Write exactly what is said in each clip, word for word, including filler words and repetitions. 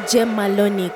J Malonic.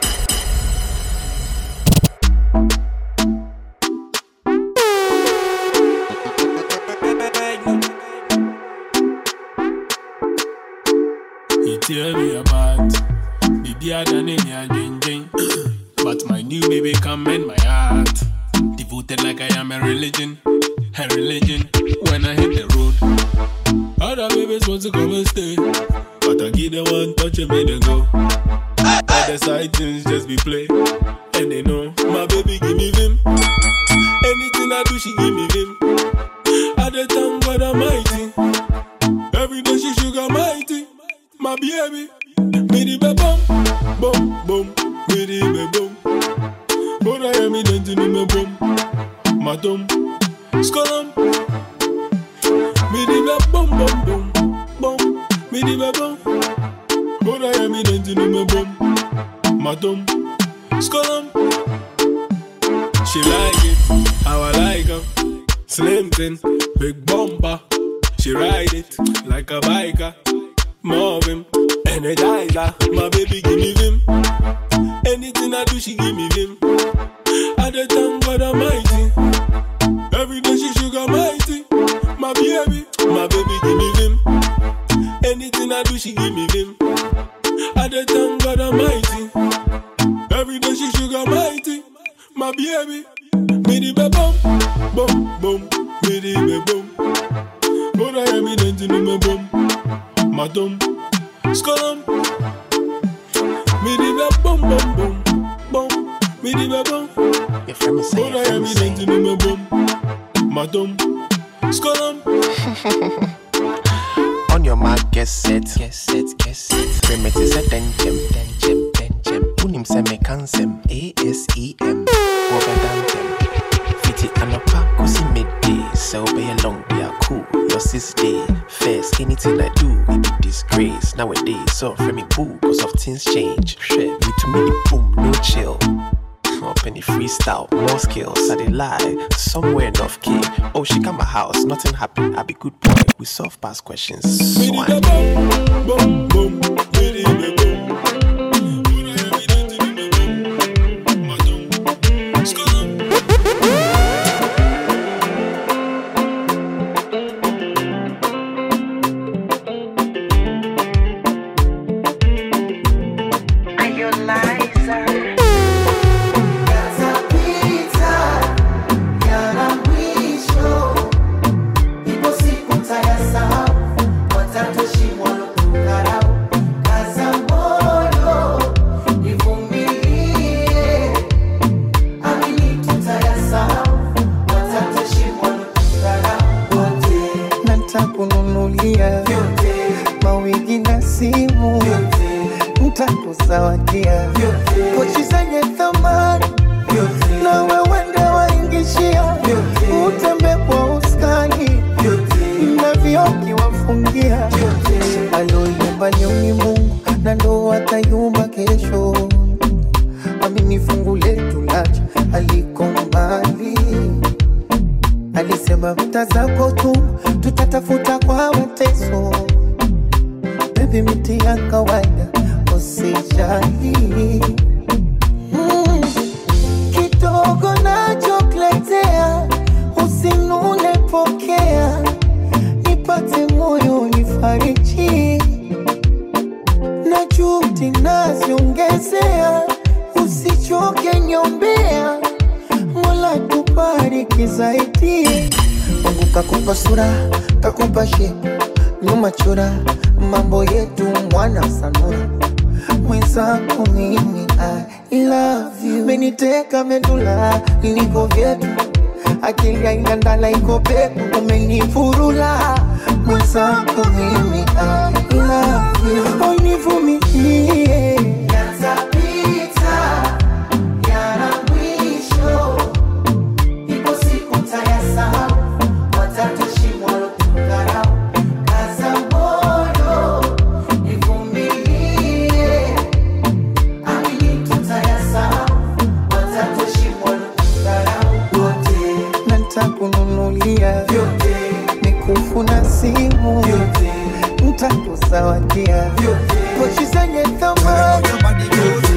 You tear me apart, baby, I done in your ding. But my new baby come in my heart, devoted like I am a religion, a religion. When I hit the road, other babies want to come and stay, but I give them one touch and make them go. Other side things just be play, and they know my baby give me vim. Anything I do, she give me vim. At the time, God Almighty, every day she sugar mighty. My baby, me the be boom, boom, boom, me the be boom. But I am in the me boom, my tom, skolum. Me the be boom, boom, boom, boom, me the be boom. But I am in the me boom, my tom, skolum. She like it, how I like her, slim thin, big bumper. She ride it like a biker. More vim, energizer. My baby give me vim. Anything I do, she give me vim. At the time, God Almighty, every day she sugar mighty. My baby, my baby give me vim. Anything I do, she give me vim. At the time, God Almighty, every day she sugar mighty. My baby, me the be boom, boom, boom, me the be boom. But I am in the me boom. Madam, skolum. Me di be boom boom boom boom. Me di be boom. Your friend is saying, your friend is saying. Me boom. Madam, skolum. On your mark, get set, get set, get set. Remedy is a denchem, denchem, denchem. Unim se me cansem, A S E M. Wobe dantem. Fiti anopa, kusi midday. So be a long day, a cool. Your sis day. First, anything I do, it be disgrace. Nowadays, so for me boo, cause of things change. Share me to me, boom, no chill. Up any freestyle, more skills, I dey lie. Somewhere enough key. Oh, she come my house, nothing happened. I be good boy, we solve past questions. Swine. Boom, boom, boom, boom. Mawigi na simu nitakuzawadia kochi zenye thamani na wewende waingishia utembe kwa uskani na vioki wafungia aloyumba ni Mungu na ndo watayumba kesho. Amini fungu letu lacha aliko mbali. Alisema mtazako tu tutatafuta kwa mateso. Baby miti ya kawaida usijali. mm. Kidogo nachokletea usinune pokea. Nipate moyo nifariji. Na juhudi naziongezea. Usichoke nyombea. Mola tubariki zaidi. Mungu kakupa sura, kakupa shepu, nyuma chora, mambo yetu mwana sanura. Mwenzako mimi I love you. Meniteka medula, niko vyetu. Akili ya ingandala iko peku, umenifurula. Mwenzako mimi I love you. Oh nivumilie. Kununulia mikufu na simu nitakuzawadia kochi zenye thamani.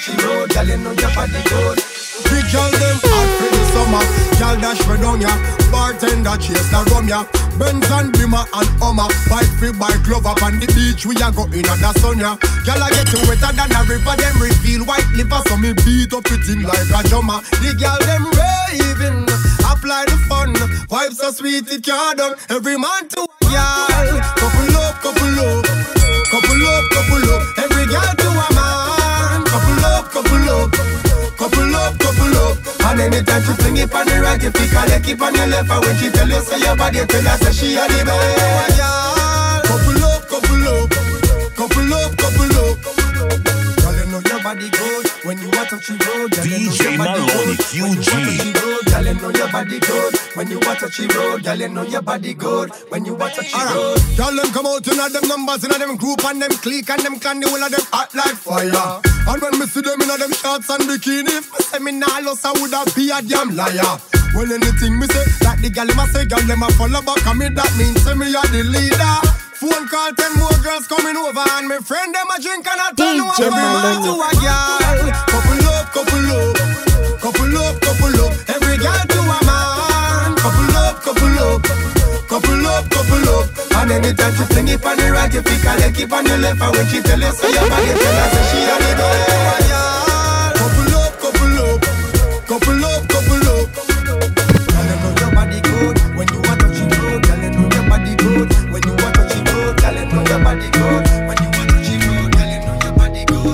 touch the road, girl, you know your body good. Big girl them hot for the summer. Girl dash me down ya. Bartender chase the rum ya. Benz and Beamer and Hummer. Bike free bike love up on the beach. We a go in at the sun ya. Girl I get you wetter than a river. Them reveal white liver. So me beat up it in like a drummer. The girl them raving. Apply the fun. Vibes so sweet it can't done. Every man to a girl. Couple up, couple up. Couple up, couple up. Every girl to a man. Couple up, couple up. Couple up, couple up. And anytime she fling it on the right, you pick her leg keep on your left. And when she tell you say your body, tell her say she a the best. Couple up, couple up. Couple up, couple up. Girl, you know your body good when you want to touch the road. D J Maloney Q G. Girl, you know your body good when you want to touch the road. Girl, you know your body good when you want to touch the road. Girl, them come out in them numbers, in them group and them clique and them clan, the whole of them hot like fire. And when me see them in them shorts and bikini, if me say me nah lost, I woulda be a damn liar. Well, anything me say, like the gal them a say, gal them a follow back, and me that means say me a the leader. Phone call, ten more girls coming over, and me friend them a drink and a turn over. Every man to a girl, couple up, couple up, couple up, couple up. Every girl to a man, couple up, couple up, couple up, couple up. And anytime she fling it on the right, you pick her leg keep on your left. And when she tell you say your body, tell her say she a the best. Couple up, couple up, couple up, couple up. Girl, you know your body good when you want to touch the road. Girl, you know your body good when you want to touch the road. Girl, you know your body good when you want to touch the road. Girl, you know your body good.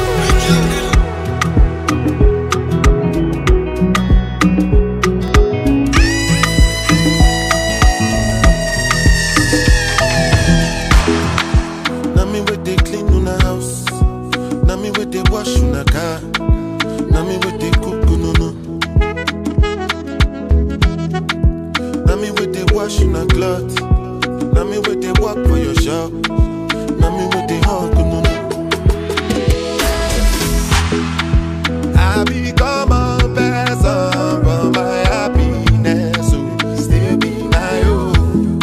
Now me with they clean on the house. Now me with they wash on the car. Now me with they cook no no. Now me with they wash on the cloth. Now me with they walk for your shop. Now me with they hug no no. I become a person for my happiness, so still be my own.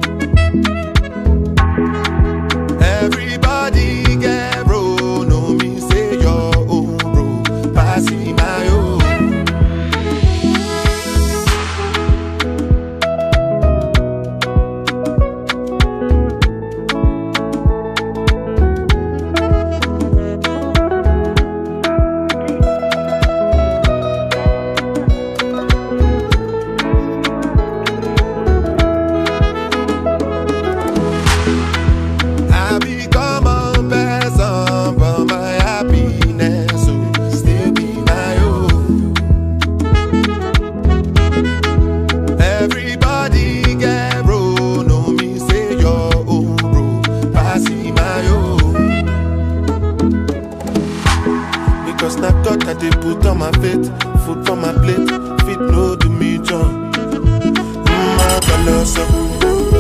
Everybody get bro, no me say your own bro, passing my own. I become a person for my happiness, so still be my own. Everybody get bro, no me say your own bro, passing my own. Because na God that they put on my faith, food for my plate, fit no do me John. My colossal.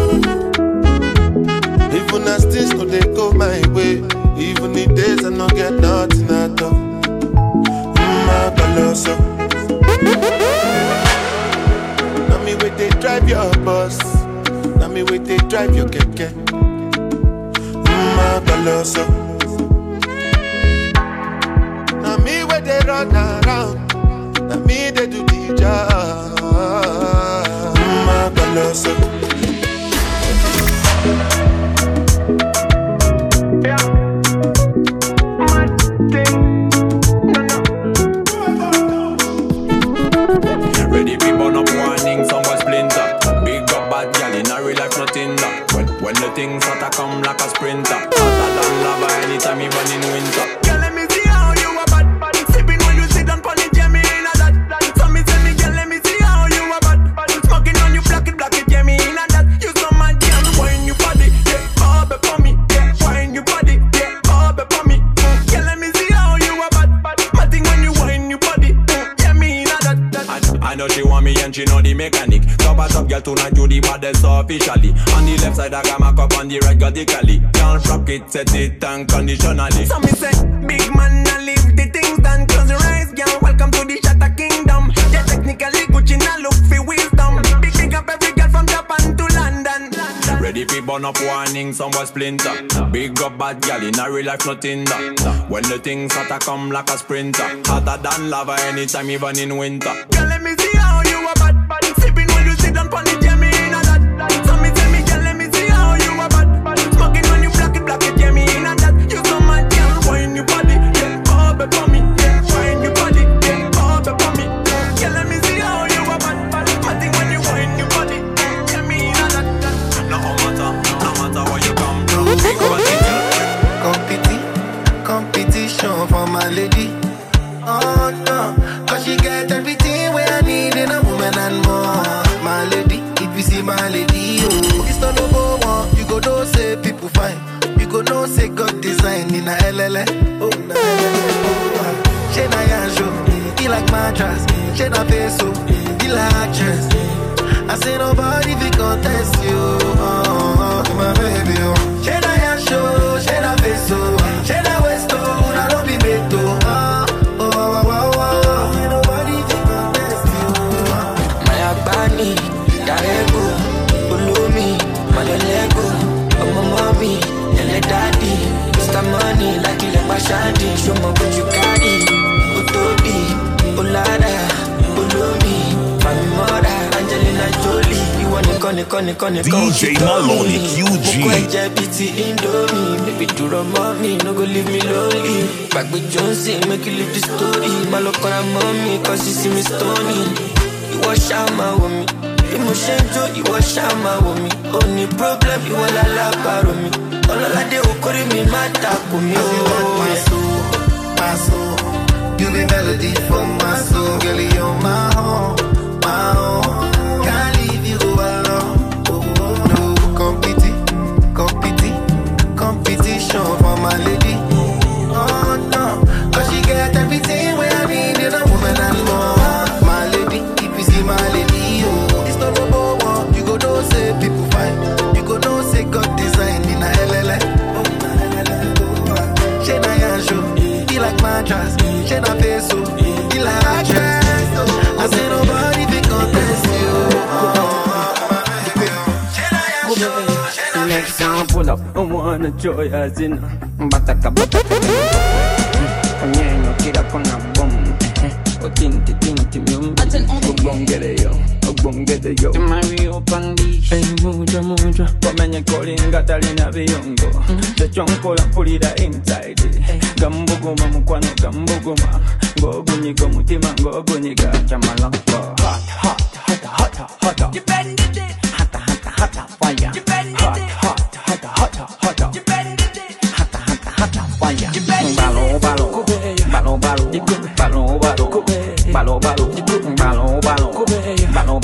Even as things no they go my way, even the days I no get nothing at all. My colossal. Now me wait they drive your bus, now me wait they drive your keke. My colossal. Now me wait they run around, now me they do the job. My colossal. Ready we burn up warning, some was splinter. Big up bad gal in a real life nothing that. When, when the things start to come like a sprinter, hotter than lava anytime you run in winter. Girl, let me see how you a bad bad. Sipping when you sit down pon it, yeah me in a that. So me tell me, girl, let me see how you a bad bad. Smoking on you, block it, block it, yeah me in a that. You so mad, girl, wine your body, yeah, bob it for me, yeah, wine your body, yeah, bob it for me. Girl, let me see how you a bad bad. Matting when you wine your body, yeah me in a that. I know she want me and she know the mechanic. Top a top girl tonight you the baddest officially. On the left side I got my cup, on the right got the cali. Can't rock it, set it unconditionally. So me say, big man I leave the things done. Close your eyes, girl, welcome to the Shatter Kingdom. Yeah, technically Gucci now look for wisdom. Big big up every girl from Japan to London. Ready fi burn up warning, some was splinter. Big up bad gal in a real life, nothing that. When the things hotter come like a sprinter, hotter than lava anytime, even in winter. Girl, let me see how you a bad, bad. Sipping when you sit down pon the jam, me in a that. So me tell me, girl, let me see how you a bad, bad. Smoking when you black it, black it, yeah, me in a that. You so mad, girl, wine your body, yeah, all be for me, yeah, wine your body, yeah, all be for me. Girl, let me see how you a bad, bad. I think when you wine your body, yeah, me in a that. No matter, no matter where you come from, big body, girl. Competi- competition for my lady. Oh no, cause she get everything where I need in a woman and more. My lady, if you see my lady, oh, it's not no one. You go know say people fine. You go know say God design in a L L A. Oh, na L L A. Oh, she na yanjo, he like mattress. She na peso, he like actress. I say nobody fi contest you. Oh, oh, my baby, oh. She na yanjo, she na peso, she na westo, na don't be meto. Oh. Bani, Darego, Ulumi, Malelego, Mama Mommy, Ele Daddy, Mister Money, like Ile Bashadi, show me what you carry, Utobi, Ulada, Ulumi, Mami Mora, Angelina Jolie, you wanna call call call D J Maloney Q G. Mukwe Biti Indomie, baby do run mommy, no go leave me lonely. Back with Jonesy, make you live the story, Malokora mommy, cause you see me stony. You wash out my woman. Emotion joy, you wash out my woman. Only problem, you wanna laugh about me. All I do, calling me my tap with me. My soul, my soul. You be melody for my soul. Girl, you're my home, my home. Can't leave you alone. No competi, competi, competition for my lady. Oh no, cause she get everything where I need in a woman and more. My lady, oh, it's not no one. You go know say people fine. You go know say God design in a L L A. Oh, oh. She na yanjo, he like mattress. She na peso, he like actress. I say nobody fi contest you. Oh, my baby, oh. Next time pull up, I wanna joy as in Bataka bataka. Onyenyo kira kona bomb. Tinti tinti myumbi Ubongere yo, ubongere yo Mario Pandish Hey muja muja Wamenye kolinga talina biyongo Techonkola pulira inside Gambuguma mukwano gambuguma Ngogunyiga mutima ngogunyiga Chamalaka Hot, hot, hot, hot, hot, hot You bend it Hot, hot, hot, fire You bend it Hot, hot, hot, hot, hot You bend it Hot, hot, hot, fire You bend it Balo, balo Balo, balo Balo, balo Balo balo, balo balo, balo balo,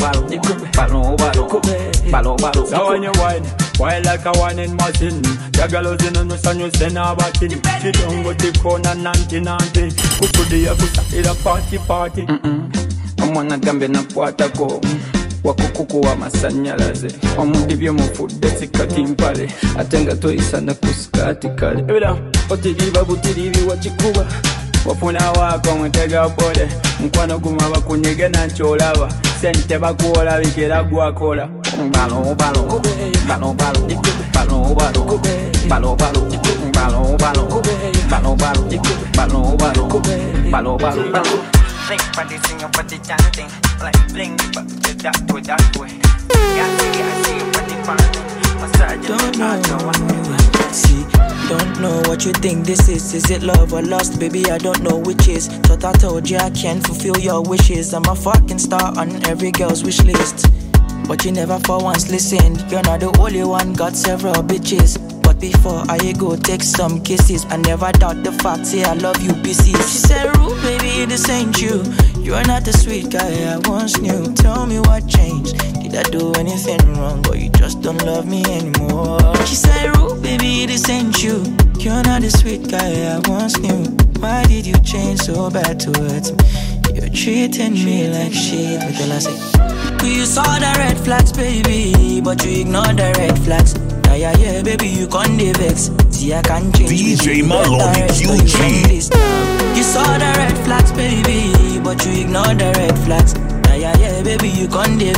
balo balo, balo balo. So when you whine, whine like a whining machine. Your girl is in the sun, you send her back in. She don't go to corner nanti nanti. Kusudi ya kusatira party party. Omwana gambe na kwata ko. Wakukuku wa masanyalaze. Omudibye mufudde sikati mpale. Atenga toisa na kusikati kale. Ebida, otiriba butiribi wachikuba. Wafuna wako mtega pole Mkwano kumaba kunyege na ncholaba Sente bakuola bikera guakola Balo balo Balo balo Balo balo Balo balo Balo balo Balo balo Balo balo Balo balo Sing for the singing for the chanting Like bling but to that way that way Got to get see for the party Massage don't know See Don't know what you think this is. Is it love or lust? Baby, I don't know which is. Thought I told you I can't fulfill your wishes. I'm a fucking star on every girl's wish list. But you never for once listened. You're not the only one, got several bitches. But before I go take some kisses, I never doubt the fact, say I love you, B C. She said, Rude, baby, this ain't you. You're not the sweet guy I once knew. Tell me what changed. Did I do anything wrong, or you just don't love me anymore? She said, Rude, baby, this ain't you. You're not the sweet guy I once knew. Why did you change so bad towards me? You're treating me like shit. But then I say, you saw the red flags, baby, but you ignored the red flags. Yeah, yeah, yeah, baby, you can't vex. See, I can't change. D J Maloney Q G. You saw the red flags, baby, but you ignored the red flags. Yeah, yeah, yeah, baby, you can't vex.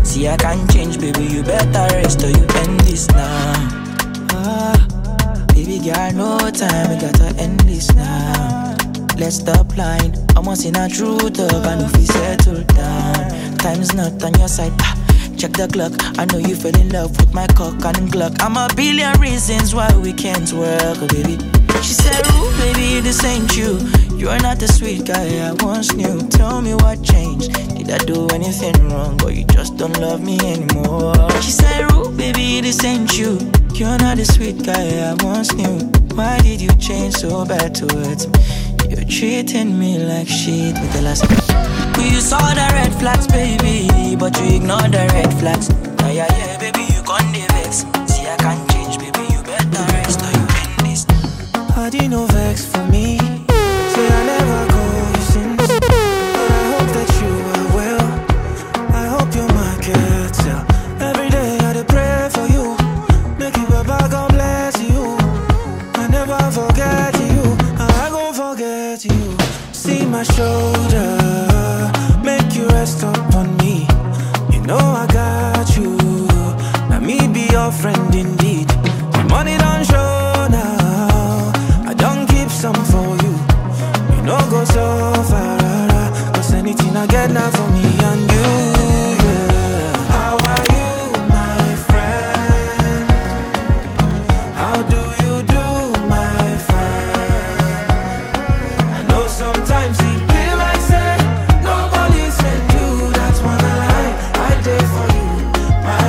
See, I can't change, baby, you better rest or you end this now. Ah, baby girl, no time, we gotta end this now. Let's stop lying, I'm once in a true talk, I know if we settle down. Time's not on your side, ah, check the clock, I know you fell in love with my cock and Glock. I'm a billion reasons why we can't work, oh baby. She said, ooh, baby, this ain't you. You're not the sweet guy I once knew. Tell me what changed. Did I do anything wrong? Or you just don't love me anymore? She said, ooh, baby, this ain't you. You're not the sweet guy I once knew. Why did you change so bad towards me? You're treating me like shit with the last. You saw the red flags, baby, but you ignored the red flags. Yeah, yeah, yeah, baby, you can't vex. See, I can't change, baby, you better rest or you end this. I didn't know vex for me. Say I never call you since, but I hope that you are well. I hope you're my girl. Every day I dey pray for you. Make you Baba, God bless you. I never forget you. I gon' forget you. See my shoulder, make you rest up on me. You know I got you. Now me be your friend indeed. The money don't show now. I don't keep some for you. You know go so far. Cause anything I get now for me and you, yeah. How are you, my friend? How do you do, my friend? I know sometimes it feel like say nobody sent you. That's one lie I did for you, my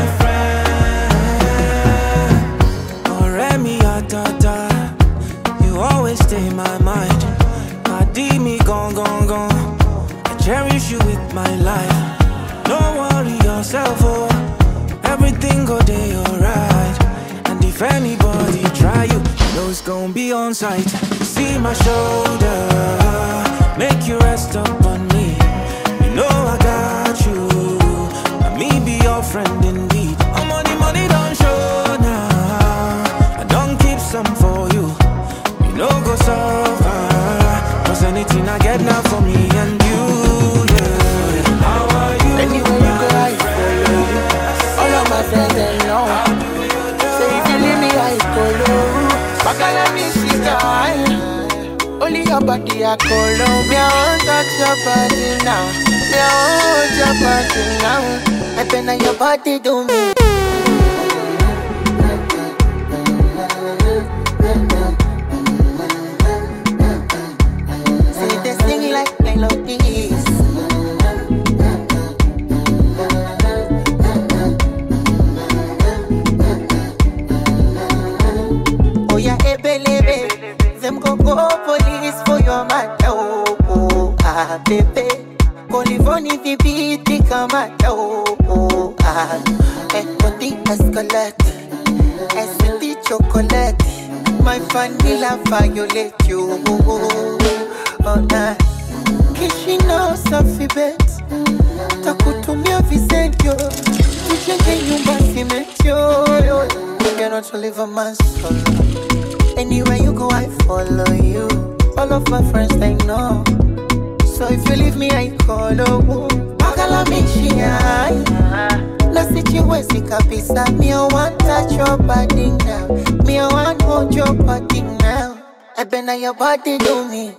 friend. Oh, Remy, da da. You always stay in my mind. I did me gone, gone, gone. I cherish you with my life. Don't worry yourself, oh. Everything go day alright. And if anybody try you, you know it's gonna be on sight. See my shoulder, make you rest up on me. You know I got you. Let me be your friend indeed. I'm money, money don't show now. I don't keep some for you. You know go so far. Cause anything I get now for me and you, yeah. How are you? Anywhere you go, I follow you. All of my friends, they know. So if you leave me, I follow. Bagala me, she die. Only your body, I follow. Me, I won't touch your body now. Me, I won't your body now. I been on your body, do me. Oh yeah, ebelebe, them go go police for your matter. Oh, oh ah, baby, Colivoni fi beat the kamata. Oh, oh ah, eh, body escalate, escalate chocolate, my vanilla violate you. Oh nah, Kishino safi bet, takutumia visentio, tuchenge nyumba simetio. You cannot live a man solo. Anywhere you go, I follow you. All of my friends, they know. So if you leave me, I call you. Bagala me shine. Na situation kabisa. Me I want touch your body now. Me I want hold your body now. I been on your body, do me.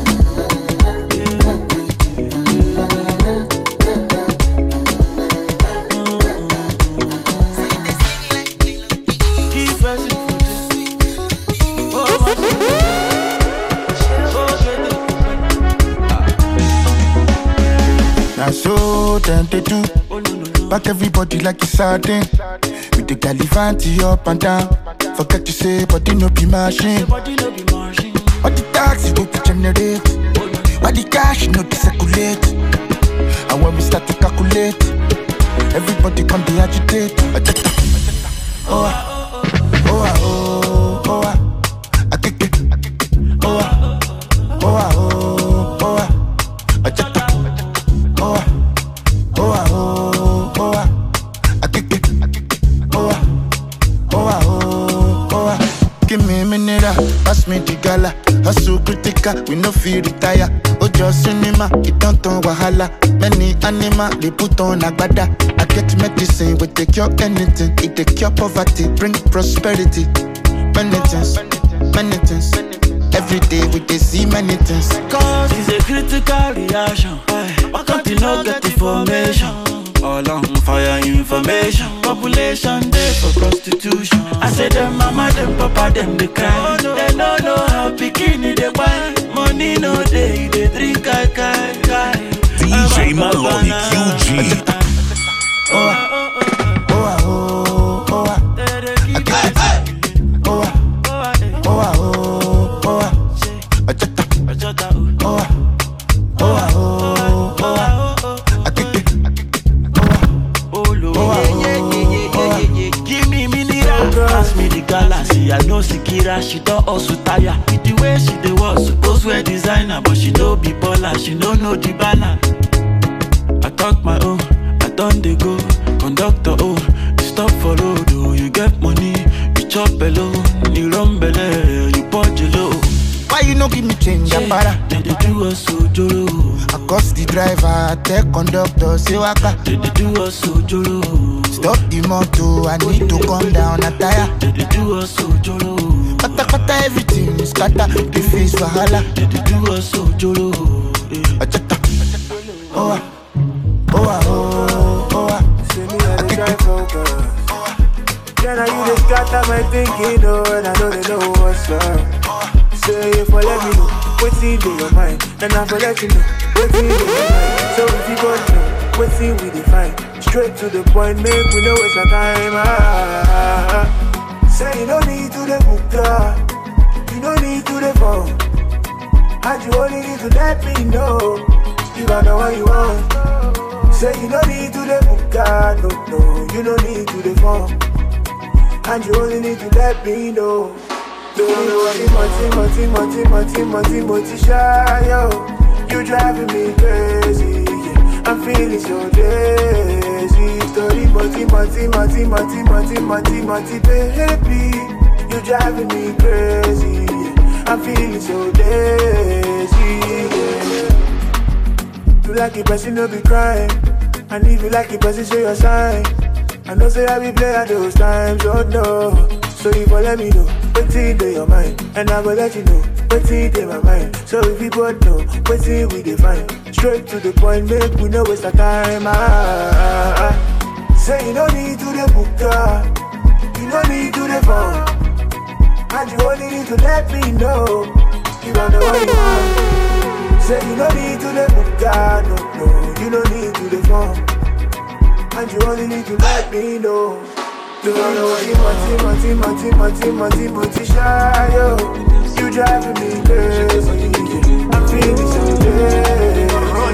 I so tempted to back everybody like it's sardine. With the Galifanti up and down. Forget to say, body no be machine. What the taxi go to generate? What the cash no to circulate? And when we start to calculate, everybody come to agitate. Oh, ah, oh, ah, oh, oh, ah, I kick it. Oh, ah, oh, ah, oh, oh, ah, I check it. Oh, ah, oh, ah, oh, oh, ah, I kick it. Oh, ah, oh, ah, oh, oh, ah. Give me a minute, pass me the gala. Hustle critical, we no feel retire. Oh, just cinema, it don't turn wahala. Many animal, they put on agbada. I get medicine, we take cure anything. It take cure poverty, bring prosperity. Many things, many things. Every day we dey see many things. Cause it's a critical reaction. Why can't you not get information? All on fire information. Population there for prostitution. I say them mama, them papa, them they cry. They don't know how bikini they buy. Money no day, they drink kai kai kai. D J Maloney Q G. Oh ah, oh ah, oh oh ah. Oh ah, oh ah, oh oh ah. Ajata, ajata, oh ah, oh ah, oh oh ah. Akeke, oh Lord, yeah yeah yeah yeah yeah. Give me mineral, pass me the galaxy. I know Sikira, she don't also tire. With the way she dey was supposed wear designer, but she don't be baller, she don't know the balance. I talk my own, I done they go. Conductor, oh, you stop for road, oh, you get money, you chop alone, you run belly, you punch low. Why you no give me change, yeah, para? Did they do us so joro? I cost the driver, I tell conductor, say waka. Did they do us so joro? Stop the motor, I need to come down, a tire. Did they do us so joro? Kata kata everything is kata, the face for hala. Did they do us so joro? Ajata, oh ah, oh ah, oh oh ah. See me on the drive over. Then I you just got that my thinking, oh, and I know they know what's up. Say if I let me know what's in your mind, then I will let you know what's in your mind. So if you both know what's in we define, straight to the point, make we know it's a time. Ah, say you don't need to the book, you don't need to the phone, and you only need to let me know you got know what you want. Say you don't need to the book, no, no, you don't need to the phone, and you only need to let me know. Don't know what Timothy, Timothy, Timothy, Timothy, Timothy, shy, yo. You driving me crazy, yeah. I'm feeling so lazy. Story, Timothy, Timothy, Timothy, Timothy, Timothy, baby. You driving me crazy, yeah. I'm feeling so lazy, yeah. You like it, but you no be crying. And if you like it, but you show your sign. I know say I be play at those times, oh no. So you go let me know what's in your mind, and I will let you know what's in my mind. So if you both know what's in we define, straight to the point, make we know waste the time. Ah, ah, ah. Say you don't need to the book, you don't need to the phone, and you only need to let me know you don't know what you want. Say you don't need to the book, no, no, you don't need to the phone, and you only need to let me know. You don't know what you want, Timothy, Timothy, Timothy, Timothy, shy, yo. You driving me crazy, I'm feeling so good.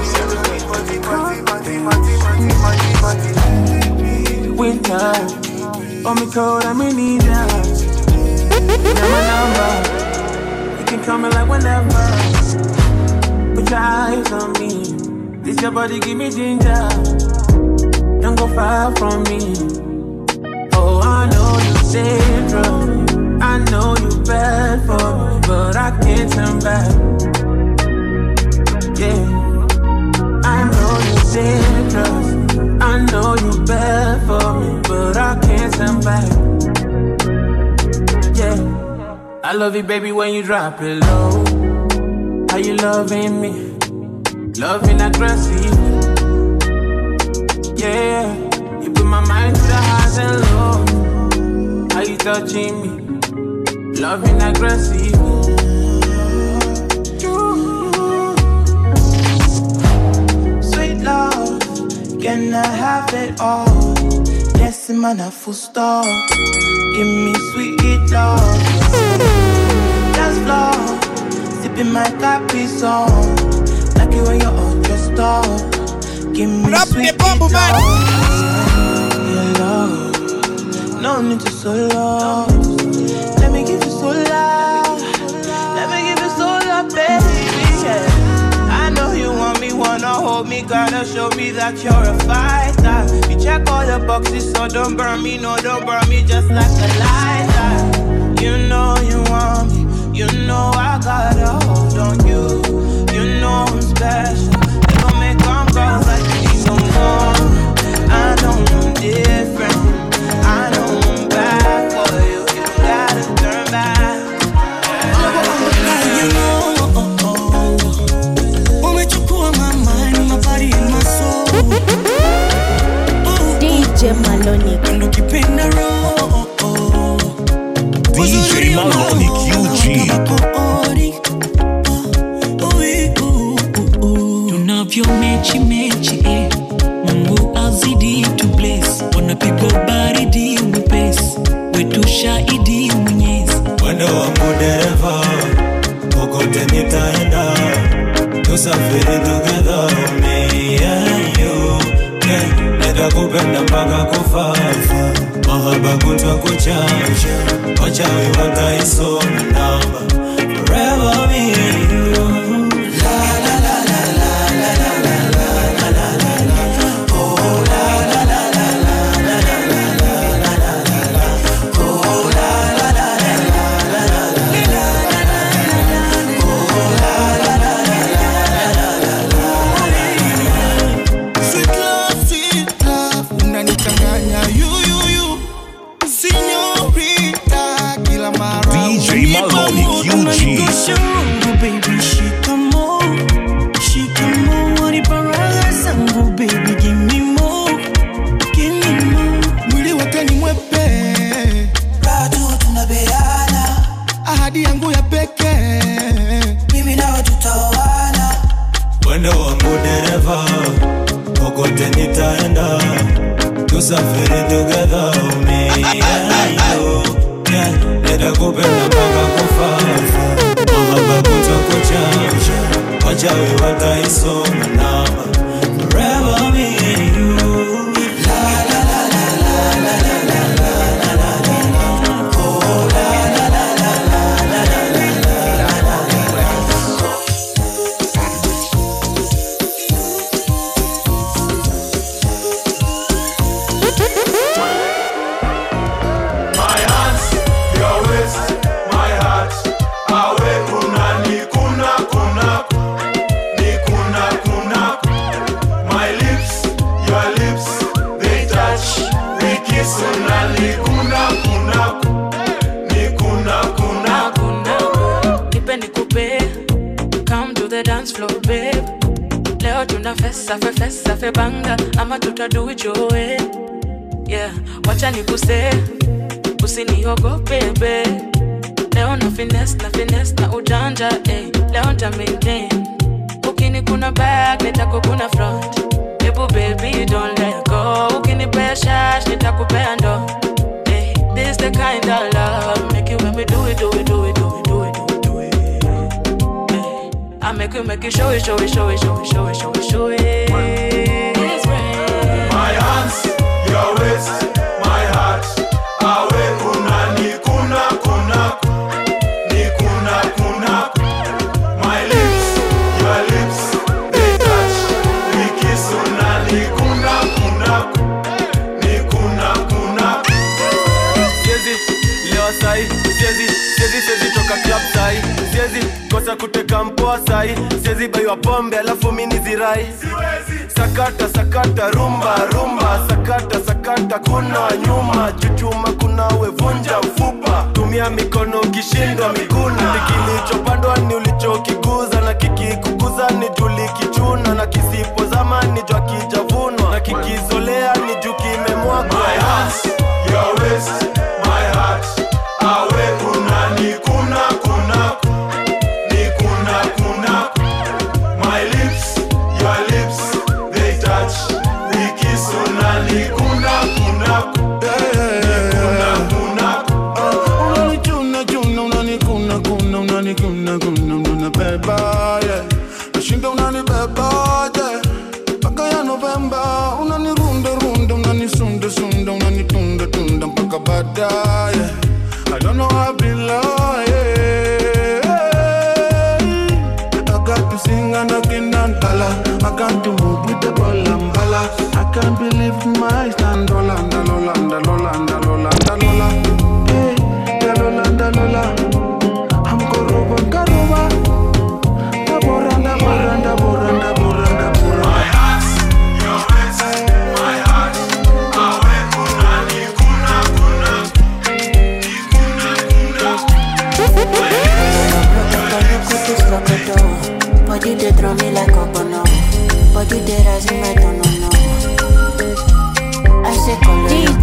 Winter, on me cold, I'm in need ya. Now my number, you can call me like whenever. Put your eyes on me, this your body give me ginger. Don't go far from me. Oh, I know you dangerous, I know you bad for me, but I can't turn back. Yeah, I know you dangerous, I know you bad for me, but I can't turn back. Yeah, I love you, baby, when you drop it low. How you loving me? Loving aggressive. Yeah, you put my mind to the highs and lows. How you touching me? Loving aggressive. Sweet love, can I have it all? Yes, man, a full stop. Give me sweet love. Dance floor, sipping my coffee song. Like it when you're all dressed up. Give me Rap sweet love. Your love, no need to so love. Let me give you so love. Let me give you so love, baby. Yeah. I know you want me, wanna hold me, gotta show me that you're a fighter. You check all the boxes, so don't burn me, no, don't burn me, just like a lighter. You know you want me, you know I got a hold on you. You know I'm special. They gon' make them girls like me no more. I don't Malonic. Quando ukipenda roho D J Malonic U G. Tunavyo mechi mechi eh. Mungu azidi to bless. Wanapigwa baridi mwepesi, wetu shahidi mwenyezi. Mwendo wangu dereva, kokote nitaenda, tusafiri together, me and you. Yeah, nitakupenda mpaka kufa, mahaba kutwa kuchanja, wachawi wataisoma namba, forever me and you. D J Malonic U G. Baby, shikamo, shikamo, waniparaga zangu, baby, give me more, give me more. Mwili wake ni mwepe, bado tunabeana, ahadi yangu ya pekee, mimi nawe tutaoana. Mwendo wangu dereva, kokote nitaenda, tusafiri together, me and you. Yeah, nitakupenda mpaka kufa, mahaba kutwa kuchanja, wachawi wataisoma namba, forever me and you. Come to the dance floor, babe. Leo tuna festa, fe festa, fe banga. Ama tutadu it your way. Yeah, wacha nikuse, usiniogope, babe. Leo na finesse, na finesse, na ujanja, eh. Leo nta maintain. Ukini kuna back, nitako kuna front. Ebu baby, don't let go. Ukini paya shash, nitako paya ndo. Eh, this the kind of love make you when me do it, do it, do it, do it, do it, do it, do it. Eh, I make you make you show it, show it, show it, show it, show it, show it, show it. It's rain. My hands, your waist, my heart. Awe kuna ni kuna kuna ni kuna kuna. My lips, your lips, they touch. We kiss una ni kuna kuna ni kuna kuna. Siezi leo sai, siezi siezi siezi toka club sai, siezi kosa kuteka mpoa sai, siezi baiwa pombe alafu mimi nizirai. Sakata sakata rumba rumba, sakata sakata kuna nyuma, chuchuma kuna wevunja ufupa, tumia mikono ukishindwa miguna. Kilichopandwa ni ulichokikuza, na kikikukuza ni tulikichuna, na kisipo zamani jua kijavunwa, na kikizolea ni juu kimemwagwa. My hands, your waist, my heart. Awe kuna ni kuna kuna ni kuna kuna. My lips, your lips, they touch. We kiss una ni kuna kuna ni kuna kuna. Unani chuna chuna, unani kuna kuna, unani kuna kuna, unani beba yeah. Nashinda unani beba yeah. Paka ya November, unani runda runda, unani sunda sunda, unani tunda tunda mpaka baadaye. I don't know how I been lying. I got to sing and I can't dollar. I got to move with the ball and bala. I can't believe my stand. Rolanda, Lolanda, Lolanda, Lolanda, Lola. Hey, yeah, Lolanda, Lola. I'm Koroba, Karoba. Boranda, Boranda, Boranda, Boranda, Boranda. My hands, your waist, my heart. Awe kuna ni kuna kuna ni kuna kuna. My lips, your lips. Body they throw me like a banana. Body they rise me, I don't know.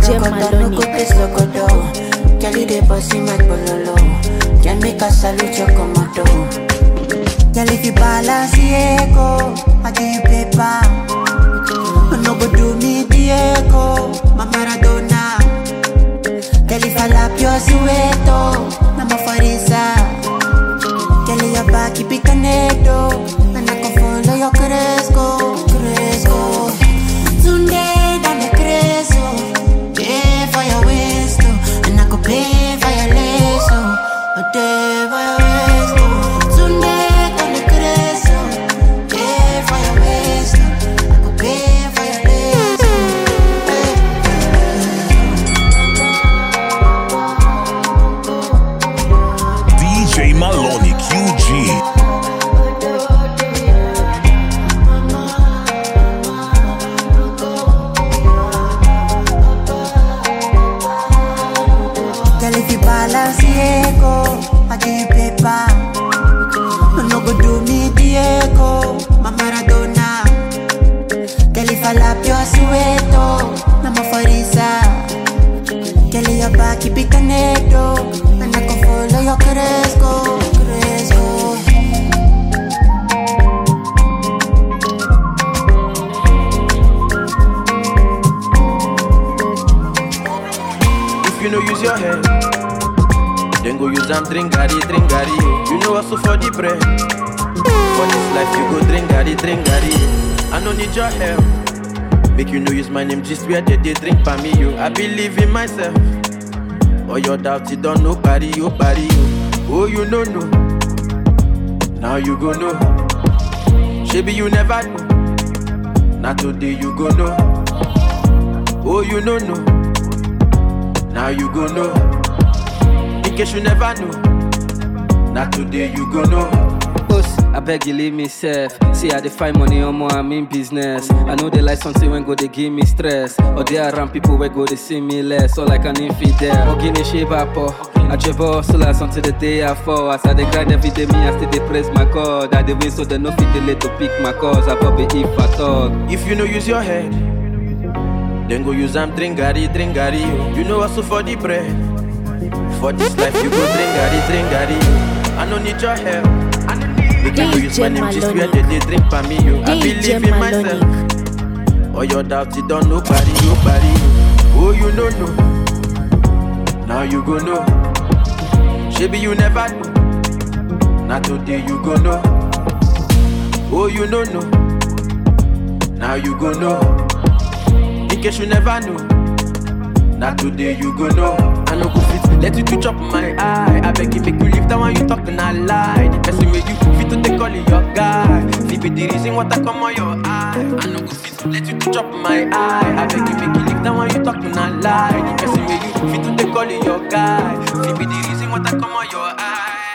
No go place logodo. Girl, you dey boss in my bololo. Can make a salute your commando. Girl, if you balance the echo, I give you paper. No go do me the echo, my Maradona. Girl, if I lap your sueto, I'm a farisa. Girl, your back keep it connected, and I can follow your cresco, cresco. Tunde dan the cresco, pay for your waist, and I can pay for your lace, oh, pay for your waist. Tunde dan the cresco, pay for your waist, I can pay for your lace. D J Maloney Q G. Balance the echo, I give you paper. No go do me the echo, my Maradona. Girl, if I lap your sueto, I'm a farisa. Girl, your back keep it connected, and I can follow your cresco, cresco. If you no use your head, then go use am drink garri, drink garri. You know also for the bread. For this life you go drink garri, drink garri. I no need your help. Make you know use my name just where they, they drink for me. You, I believe in myself. All your doubts you don't know, party you, party you. Oh you no know. Now you go know. Maybe you never know. Now today you go know. Oh you no know. Now you go know. In case you never know. Now today you go know. Boss, I beg you leave me safe. See I dey find money on more, I'm in business. I know they like something when go they give me stress. Or they around people where go they see me less. Or like an infidel. Or guinea shape up. I travel so last until the day I fall. As I dey grind every day, me I still dey press my God. I dey win so they no fit delay to pick my cause. I probably if I thought. If you no use your head, then go use am drink garri, drink garri. You know also for the bread. For this life you go drink garri, drink garri. I no need your help. Make you use my name just where they, they drink for me. You, I believe in myself. All your doubts you don't know, nobody, nobody. Oh you no know. Now you go know. Maybe you never know. Now today you go know. Oh you no know. Now you go know. In case you never know. Now today you go know. I no go fit, let you to chop my eye. I beg you make you leave that one you talking a lie. The person where you fit to take all your guy. Fit be the reason what I come on your eye. I no go fit, let you to chop my eye. I beg you make you leave that one you talking a lie. The person where you fit to take all your guy. Fit be the reason what I come on your eye.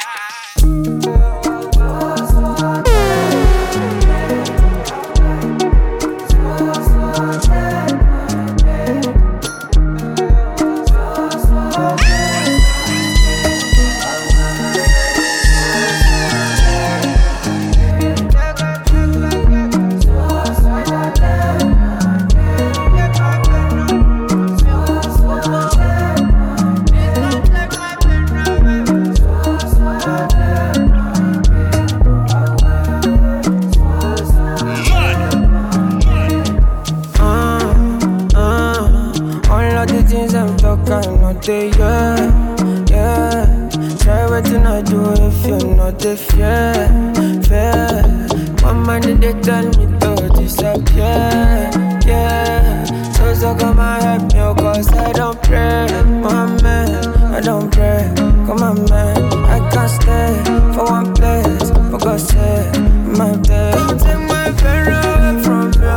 Day, yeah, yeah. Try what you not do if you're not the fair, fair. My mind they tell me to disappear, yeah. So so come and help me, cause I don't pray, my man. I don't pray, come on man. I can't stay for one place, for God's sake, my day. Don't take my fear away from you.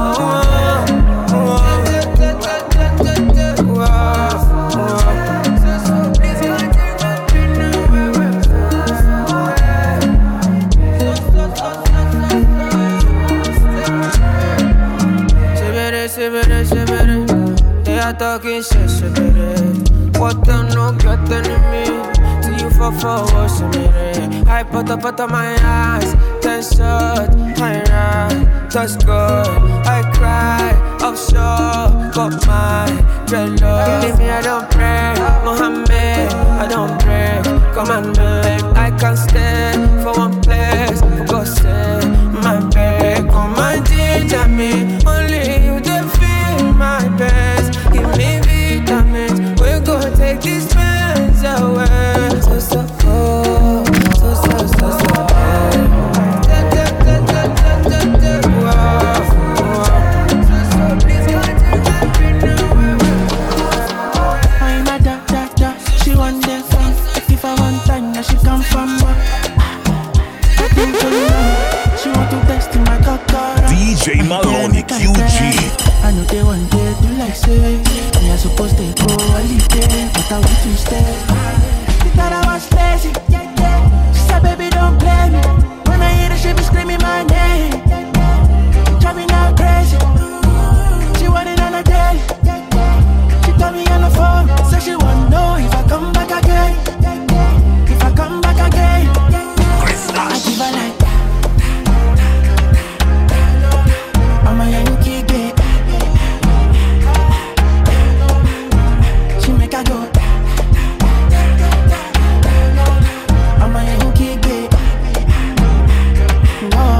They are talking shit, shit, what them no get enemy. See you for forward, I put up out of my eyes. Tell my sword, my ride, touch God. I cry, offshore, got my dreadlocks. Believe me, I don't pray, Mohammed, I don't break commandment. I can't stay for one place, for God's sake, my baby, come and ginger me. Only you can feel my best. Give me vitamins, we go take these pains away. So, so, oh, so, so, so, so, D J Maloney Q G. I know they want to do like say me I supposed to go holiday, but I want to stay. She thought I was lazy. She said, baby, don't play me. When I hear the she be screaming my name, drive me now crazy. She want it on a daily. She told me on the phone, said she want to know if I come back again. If I come back again, I give her like I'm a Yankee babe. She make her go. I'm a Yankee babe. No.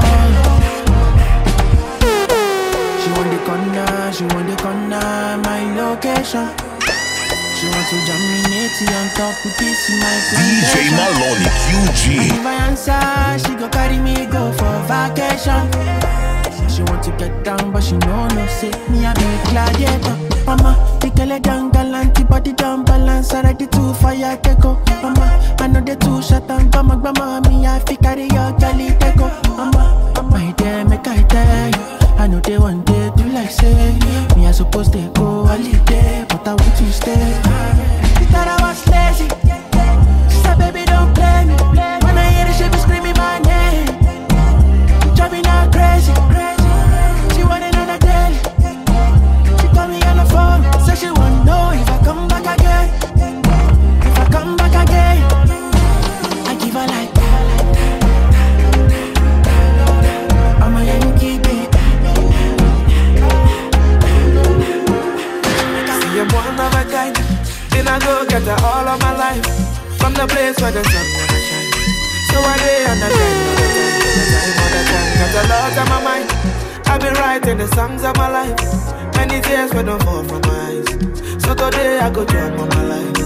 She want the corner, she want the corner, my location. She want to jam me natty on top of this in my D J Maloney Q G. And if I answer, she go carry me go for vacation. She want to get down, but she know no say me a be gladiator. Mama, the girl a down galant, body down balance. Already too fire take go. Mama, I know they too shut down. Bama, bama, me I fi carry your girlie take go. Mama, my dear, make I tell you, I know they want to do like say me I supposed to go holiday, but I want to stay. She thought I was lazy. She said, baby, don't play me. When I hear the she be screaming my name, driving her crazy. She want it on a daily. She call me on the phone, say she want to know if I come back again. If I come back again, I give her like I'm a Yankee babe. See you one of a kind, then I go get her all of my life. From the place where the sun never shine. So I day on the time, all the time, all the time, got a lot on my mind. I've been writing the songs of my life. Many tears will don't fall from my eyes. So today I go drop on my life.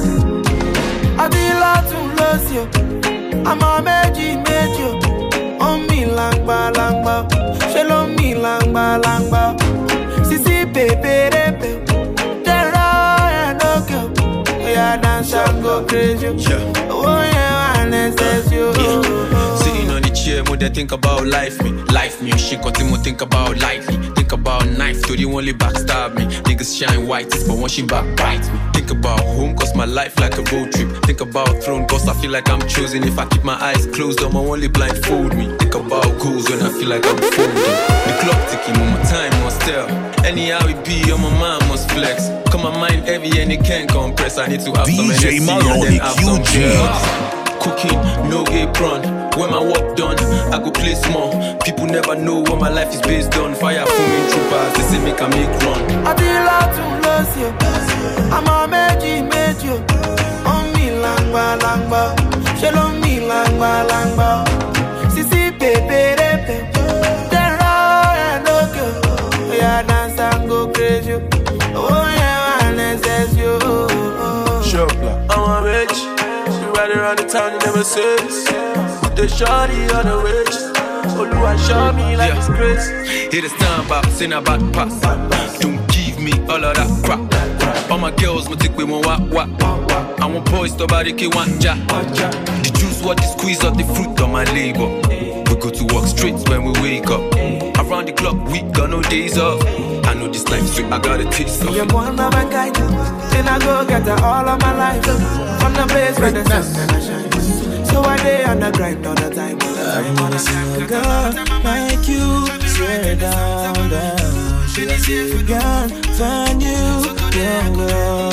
I feel lot to lose you. I'm a magic, magic. On me lang ba lang ba. She love me lang ba lang ba. Sisi baby baby. There I no go. Yeah, dance and go crazy. Oh yeah, I necessary you. Sitting on the chair, more they think about life me. Life me, she continue think about lightly. Think about knife, to the only backstab me. Niggas shine white, but when she back bites me. Think about home, cause my life like a road trip. Think about throne, cause I feel like I'm choosing. If I keep my eyes closed, I'ma only blindfold me. Think about goals when I feel like I'm folding. The clock ticking, on my time must tell. Anyhow it be, on my mind must flex. Cause my mind heavy and it can't compress. I need to have some energy and then have some gels. Cooking, no apron. When my work done, I go play small. People never know what my life is based on. Fire foaming troopers, they say make a make run. I feel like to lose you. I'm a magic, magic. On me langba, langba. She love me langba, langba. Sisi pepe, pepe. Then I no go. Yeah, dance and go crazy. Oh yeah, I necessary you. Sure, I'm a bitch. Ride around the town, you never say this. The shawty on the waist. Oluwa show me like yeah. It's grace. Hit a stand back, sing about pass. Don't give me all of that crap. All my girls, my tick we won't wak wak. I want boys to body ki want ja. The juice what the squeeze of the fruit on my label. We go to work straight when we wake up. Around the clock, we got no days off. I know this life sweet, I got a taste of. You're one of a kind. Then I go get her all of my life. From the place where the sun never shines. So I day on the grind all the time. I wanna see a girl like you. Swear down, down. Should I see you again? Find you, young girl.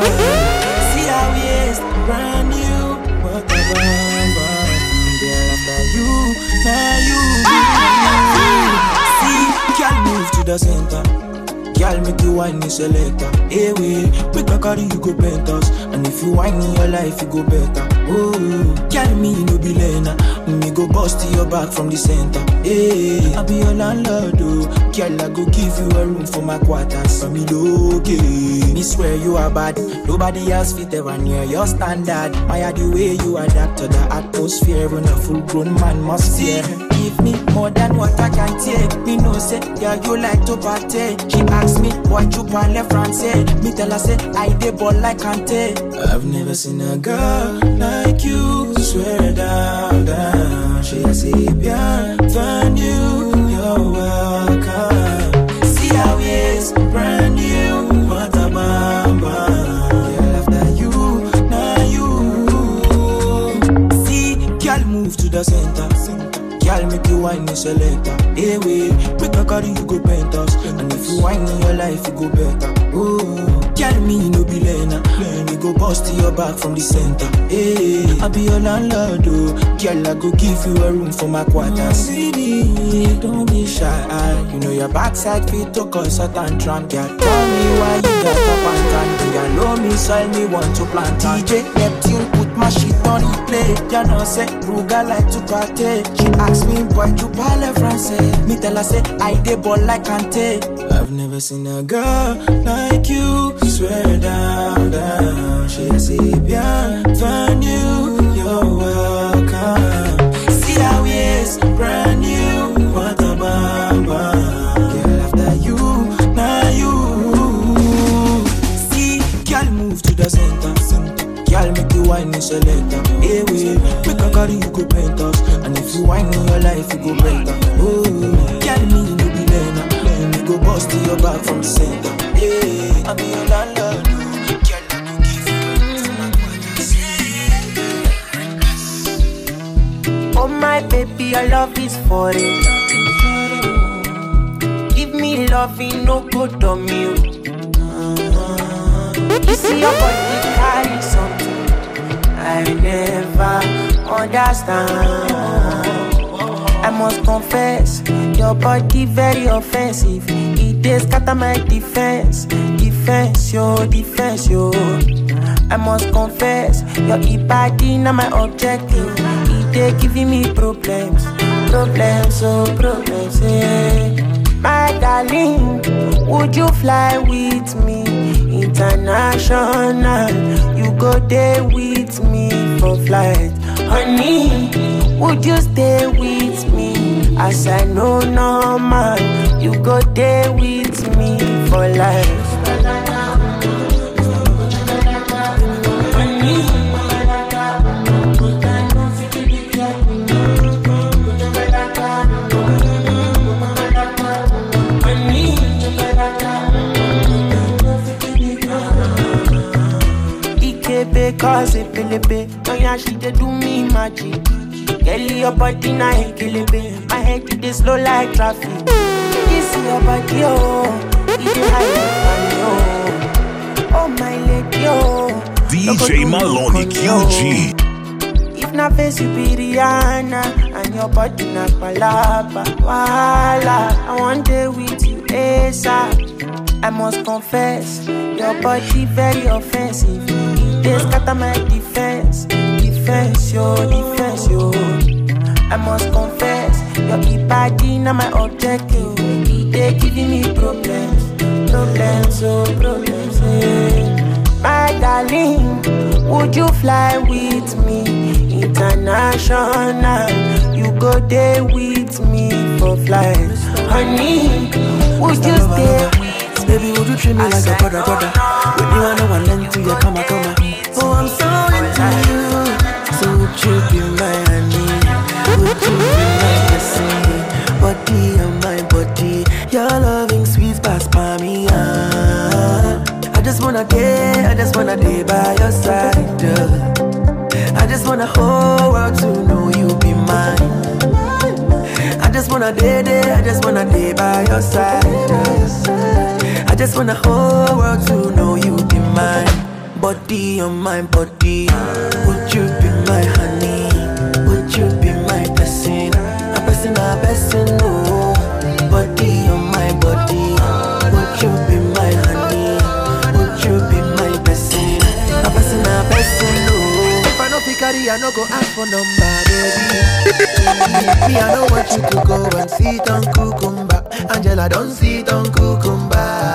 See how we is, brand new. What the bang, bang. Girl, after you, now you. See, girl, move to the center. Girl, make you whine me selector. Hey, wait, make a carry you go penthouse. And if you whine in your life, you go better. Oh, girl, me no be lena. Me go bust your back from the center. Hey, I be your landlord, oh. Girl, I go give you a room for my quarters. For me, okay. Me swear you are bad. Nobody else fit ever near your standard. My the way you adapt to the atmosphere when a full-grown man must fear. Give me more than what I can take. Me know say, yeah, you like to party. She asked me, why you parle français? Me tell her say, I dey ball like Kante. I've never seen a girl like you. Swear down, down. She a say, bien, find you, you're welcome. See how he is, brand new. What a bamba. Girl, after you, now you. See, girl, move to the center. Girl, make you whine me selector. Hey, wait, make a carry you go penthouse. And if you whine in your life, you go better. Oh, girl, me no be lena. Me go bust your back from the center. Hey, I be your landlord, oh. Girl, I go give you a room for my quarters. Baby, don't be shy. You know your backside fit to cause a tantrum. Girl, tell me why you got up and down. Girl, know me, soil me want to plant. D J Neptune, put my shit on replay. You know say, Ruga like to party. She asked me, boy, you parle français. Me tell her say, I dey ball like Kante. I've never seen a girl like you. Swear down, down. She a say, bien, find you, you're welcome. See how he is, brand new. What a bamba. Girl, after you, now you. See, girl, move to the center. Girl, make you whine me selector. Hey, wait, make a carry you go penthouse. And if you whine in your life, you go better. Oh, girl, me no be lena. Me go bust your back from the center. Hey, I be your landlord. Girl, I go give you. Oh my baby, your love is for it. Give me loving, no good on you. You see your body carry something I never understand. I must confess, your body very offensive. It is scatter my defense, defense, yo, defense, yo. I must confess, your body not my objective. It is giving me problems, problems, oh, problems, yeah. My darling, would you fly with me? International, you go there with me for flight. Honey, would you stay with me? As I know no man, you go there with me for life. Because it pelebe, no yeah she dey do me magic. Girl, your body na ekelebe, my head it dey slow like traffic. This your body oh, it dey high like oh, oh my lady oh. D J Maloney Q G. If na face you be Rihanna, and your body na palapa, wala. I want day with you ASAP. I must confess, your body very offensive. They scatter my defense, defense, yo, defense, yo. I must confess, your body not my objective. They giving me problems, problems, oh, problems, yeah. My darling, would you fly with me? International, you go there with me for flight. Honey, would you stay with me? Baby, would you treat me like a brother, brother? With you, I know I lend to you, come on, come on. Oh, I'm so into you. So would you be my honey? Would you be my blessing? Body on my body. Your loving sweet past by me, ah. I just wanna day, I just wanna day by your side, uh. I just wanna whole world to know you be mine. I just wanna day, day, I just wanna day by your side, uh. I just want the whole world to know you be mine. Body on my body. Would you be my honey? Would you be my blessing? Shawty, I no go ask for number, baby. Me, I don't want you to go and sit on cucumber. Angela, don't sit on cucumber.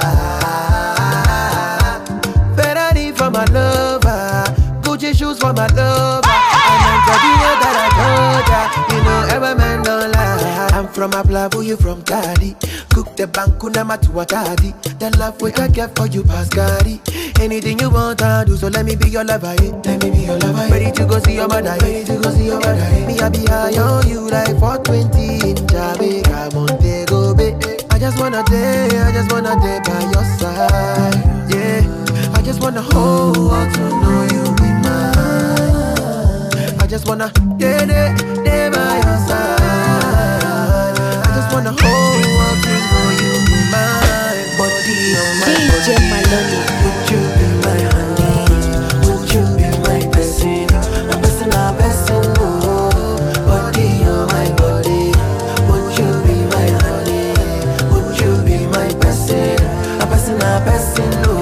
Ferrari for my lover, Gucci shoes for my lover. And I'm the one that I told ya. You know, every man don't lie. I'm from Ablabu, you from Daddy. Cook the bankuna matu daddy. The love we can get for you, Pascari. Anything you want, I'll do. So let me be your lover, eh? Let me be your lover, eh? Ready to go see your mother, eh? Ready to go see your mother, eh? Me, I be high on you like four twenty in Jamaica, Montego Bay. I just wanna day, I just wanna day by your side, yeah. I just wanna hold on to know you be mine. I just wanna day, day, day by your side. I just wanna hold on to know you be mine. Body on my D J Maloney. Would you be my honey? Would you be my blessing? I'm blessing, I'm blessing, oh. Body on my body. Would you be my honey? Would you be my blessing? I'm blessing, I'm blessing, oh.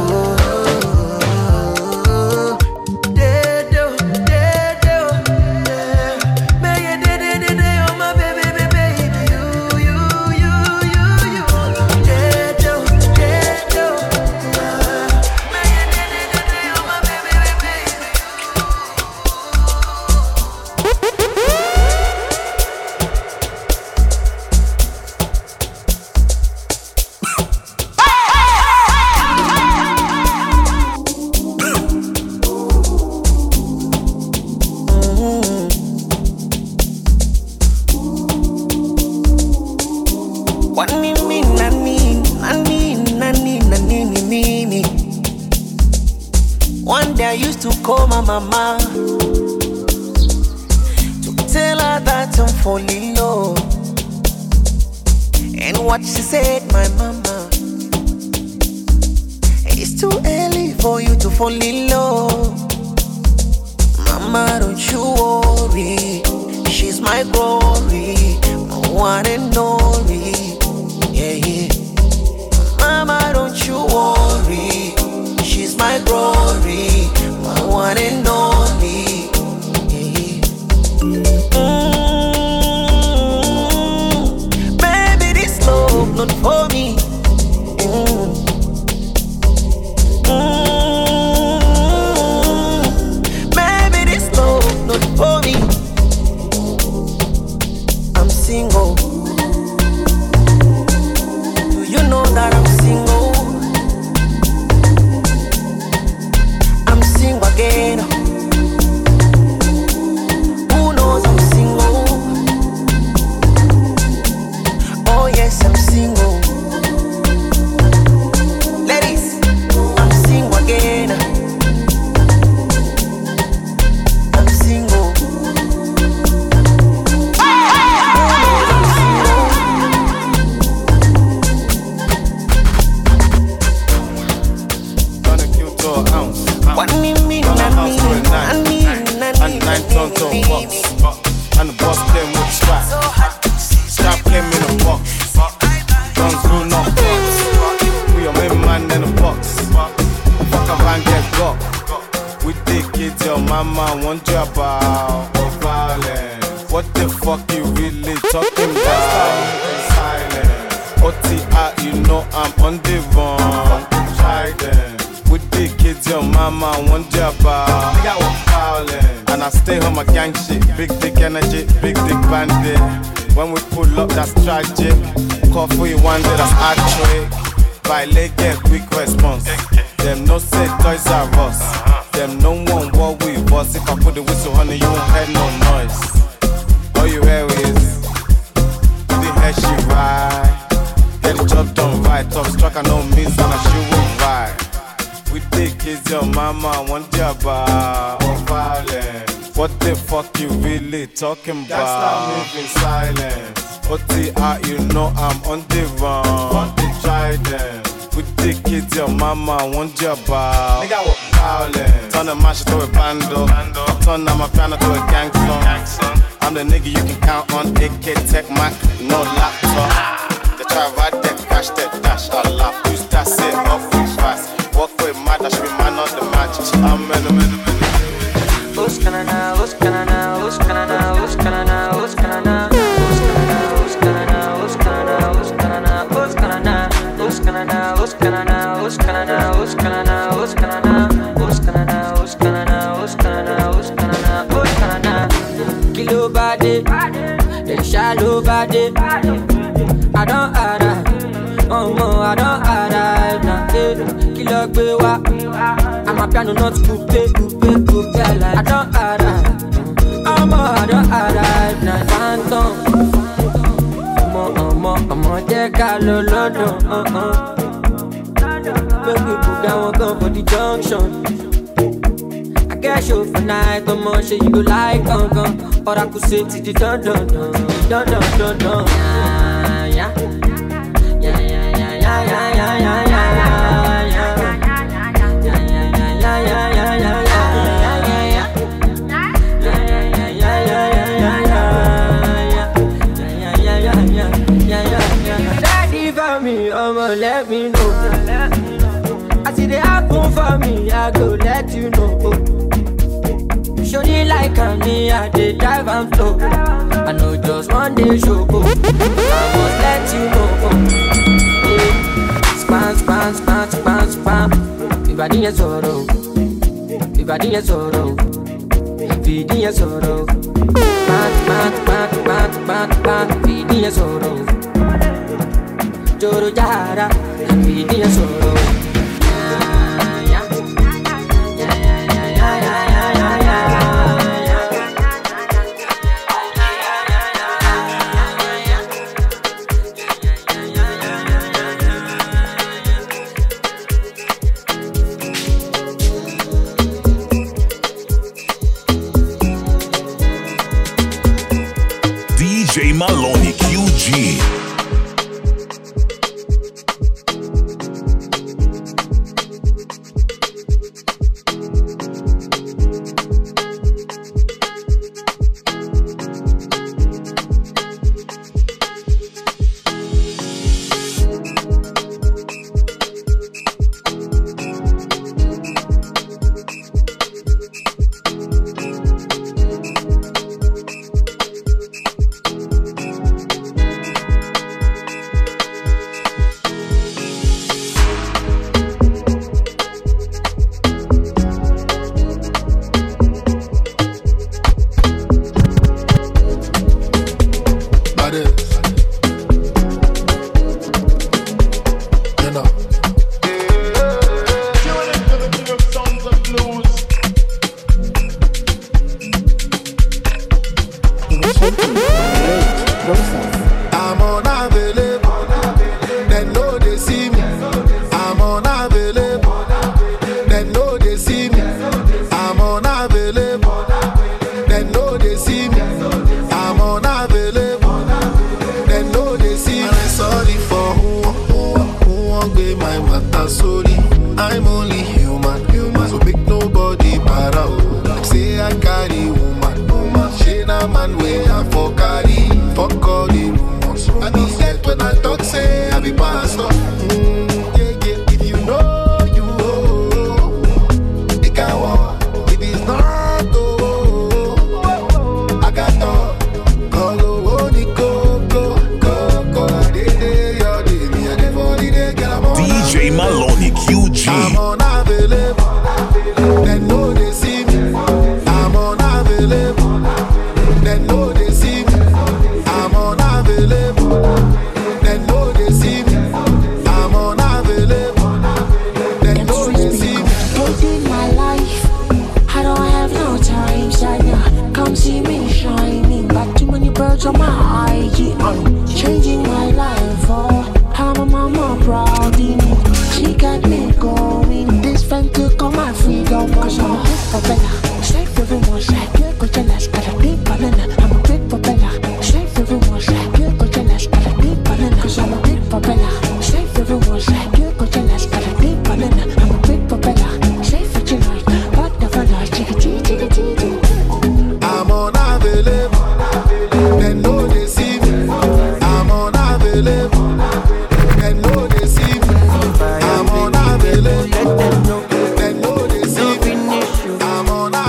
Mama, to tell her that I'm falling low. And what she said, my mama, it's too early for you to fall in love. Mama, don't you worry, she's my glory, my one and only. Yeah, yeah. Mama, don't you worry, she's my glory, my one and only. Yeah. Mm, baby, this love not for me. Mm. Mm, baby, this love not for me. I'm single. Do you know that I'm single? Again. Who knows I'm single? Oh yes, I'm single. Ladies, I'm single again. I'm single. Gonna kill to an ounce. What me mean? Nine ton ton box, and the boss came with strap. Strap came in a box. Guns grew not box. We are main man in a box. Fuck a van get got. We take it, your mama want you about or violence. What the fuck you really talking about? Silence. O T I, you know I'm on the run. Try them. With the kids, your mama want you about. Nigga, what violence. And I stay on my gang shit, big dick energy, big dick bandit. When we pull up, that's tragic. Call for you one day, that's actually. By leg, get quick response. Them no say toys are us. Them no one what we was. If I put the whistle on it, you won't hear no noise. All you hear is the head she ride. Get the job done right. Top struck, I know means and I should will ride. We think it's your mama want you about or violence. What the fuck you really talking about? That's not moving silence. O T I, you know I'm on the run. Want to try them? We think it's your mama want you about. Nigga, what violence? Turn a mash to a bando. Turn on my piano to a gang song. I'm the nigga you can count on. A K Tech Mac, no laptop. They try ride that, cash that, dash, I laugh. You start say off with fast. Walk with mad, I should be man on the match. I'm in the middle. What's gonna now, what's gonna day. I don't arrive. Oh no, I don't arrive now. Hey, kilo gbewa. I'm a piano not coupe, coupe, coupe. I don't arrive. Oh no, I don't arrive now. Phantom. Omo, omo, omo, take a lolo, uh uh. Make we put down one gun for the junction. I get show for night, come on, shit you go like, gun gun. Or I could say to the dun dun dun, dun dun dun dun. Yeah, yeah, yeah, yeah, yeah, yeah, yeah, yeah, yeah, yeah, yeah, yeah, yeah, I'ma let me know. I see the happen for me, I go let you know. Surely like me, I did drive and flow. I know just one day show go. I must let you know. Span, span, span, span, span. If I didn't sorrow, if I didn't sorrow, if I didn't sorrow. Span, span, span, span, span, span. If I didn't sorrow. Joro jara, video solo. D J Maloney Q G. I'm on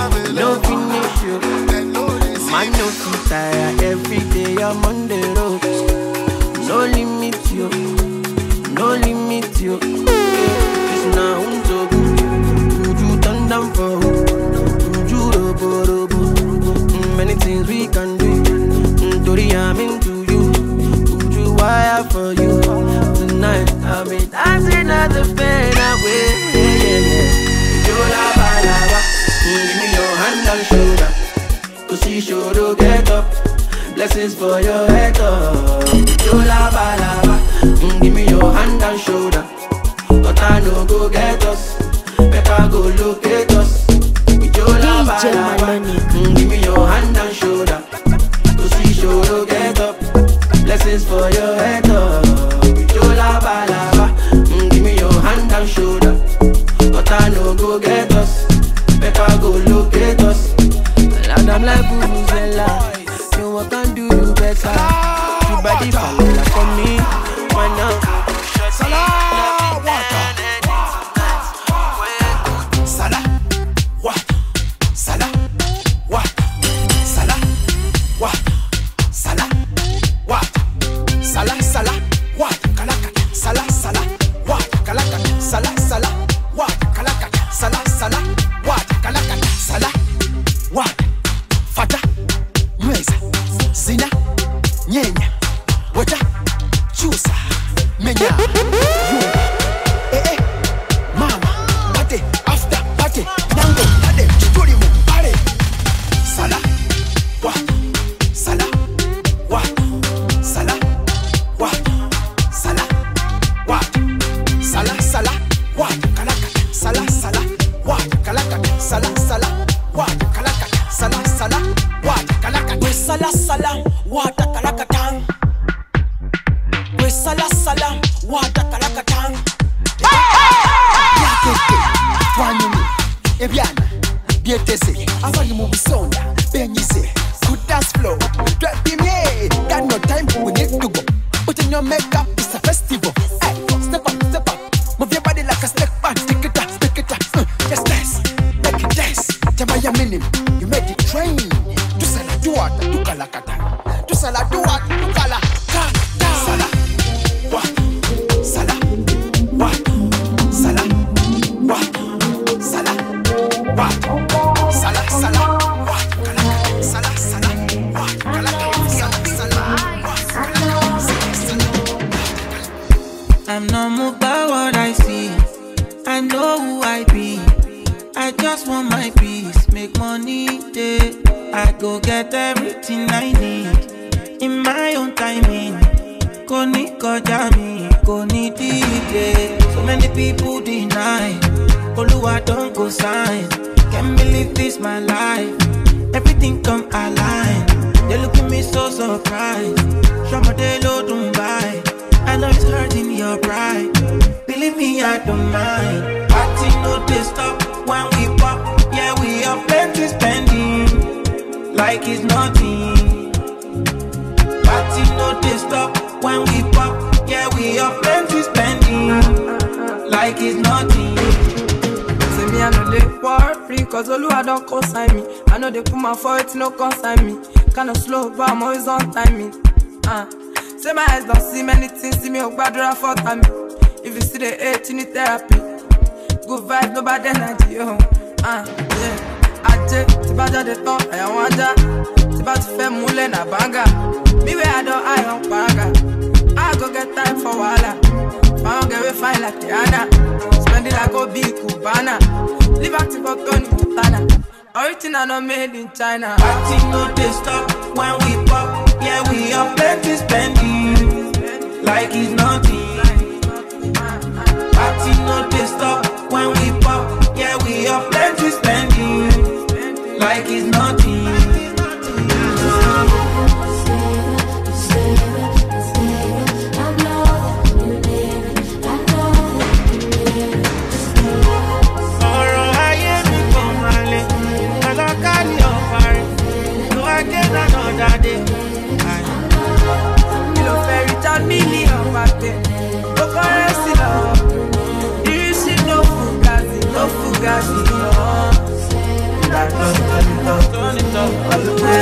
and shoulder. Cause she sure to get up. Blessings for your head up. You lava lava. Mm, give me your hand and shoulder. But I no go get us. Better go locate us. You lava lava. Mm, give me your hand and shoulder. Cause she sure to get up. Blessings for your head up. You lava lava. Mm, give me your hand and shoulder. But I no go get us. Better go locate us. And I'm like Vuvuzela. No one can do you better. Your body fall for me. Why not? Salah water. Salah water. Salah water. Salah water. Salah water. Salah salah water. Kalaka. Salah salah water. Kalaka. Salah salah water. Kalaka. Salah salah water. Kalaka. Salah water. Fata. Mweza. Zina. Nyenya. Wata. Chusa. Menya. Yumba. Eh eh. Mama. Pate. After. Pate. Nango. Ade. Chiturimu. Are. Salah. Wata. Salah. Wata. Salah. Wata. Salah. Wata. Salah. Salah. Wata. Kalaka. Salah. Salah. Wata. Kalaka. Salah. Salah. Wata. Kalaka. Salah. Salah. Wata. Kalaka. We salah. Salah. Wata. Kalaka. Tang. We salah. Salah. Wata. Kalaka. Tang. Yakete. Wanyumi. Ebiana. Bietese. Avani mubisonda. Benyise. Good dance flow. Drop him here. Got no time. We need to go. Put in your makeup. It's a festival. Hey, step up, step up. Move your body like a snake band. Stick it up, stick it up. Uh, just dance. Make it dance. Jamaya minim. You made it train. Tu sala duat. Tu kalakata. Tu sala duat. Tu kalakata. Sala. What? Sala. What? Sala. What? Sala. What? Sala. Sala. What? Kalakata. Sala. Sala. What? Kalakata. Sala. Sala. What? Kalakata. Sala. Sala. I'm not moved by what I see. I know who I be. I just want my peace, make money day. I go get everything I need in my own timing. Koni koja mi, koni D J. So many people deny. Oluwa don't go sign. Can't believe this my life. Everything come align. They look at me so surprised. Somebody low don't buy. I know it's hurting your pride. Believe me, I don't mind. Party no they stop when we pop. Yeah, we have plenty spending like it's nothing. Party no they stop when we pop. Yeah, we have plenty spending like it's nothing. Say me I know they war free cause Oluwa don't consign me. I know they put my foot no consign me. Kinda slow but I'm always on timing. Uh. Say my eyes don't see many things, see me oh badra for time. If you see the hate, you need therapy. Good vibe, no bad energy, oh. Ah, yeah. Aje, tibaja de ton, aya wanja. Tiba ti fe mule na banga. Me where I don't eye on paraga. I go get time for wala. If I don't get we fine like Tiana. Spend it like Obi Cubana. Liberty for Tony Montana. Original not made in China. Party no they stop when we pop. Yeah, we are plenty spending like it's nothing. Party no they stop when we pop. Yeah, we are plenty spending like it's nothing. Another day, you know, fairy tale million back then. No currency, no. You see no fugazi, no fugazi, no. That no, turn it up, turn it up, all the way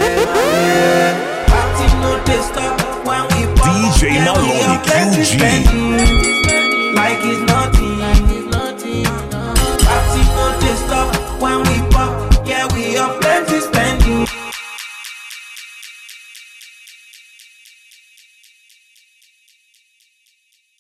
Party no they stop when we pop. D J Maloney Q G.